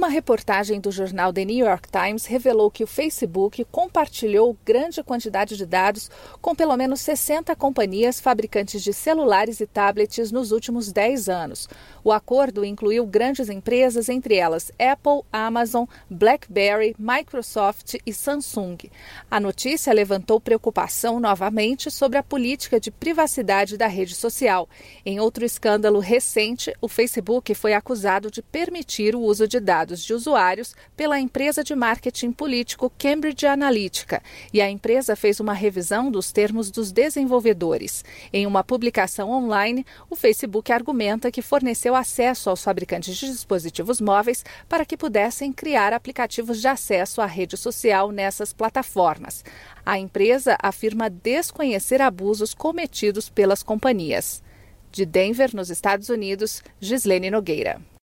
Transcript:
Uma reportagem do jornal The New York Times revelou que o Facebook compartilhou grande quantidade de dados com pelo menos 60 companhias fabricantes de celulares e tablets nos últimos 10 anos. O acordo incluiu grandes empresas, entre elas Apple, Amazon, BlackBerry, Microsoft e Samsung. A notícia levantou preocupação novamente sobre a política de privacidade da rede social. Em outro escândalo recente, o Facebook foi acusado de permitir o uso de dados de usuários pela empresa de marketing político Cambridge Analytica, e a empresa fez uma revisão dos termos dos desenvolvedores. Em uma publicação online, o Facebook argumenta que forneceu acesso aos fabricantes de dispositivos móveis para que pudessem criar aplicativos de acesso à rede social nessas plataformas. A empresa afirma desconhecer abusos cometidos pelas companhias. De Denver, nos Estados Unidos, Gislene Nogueira.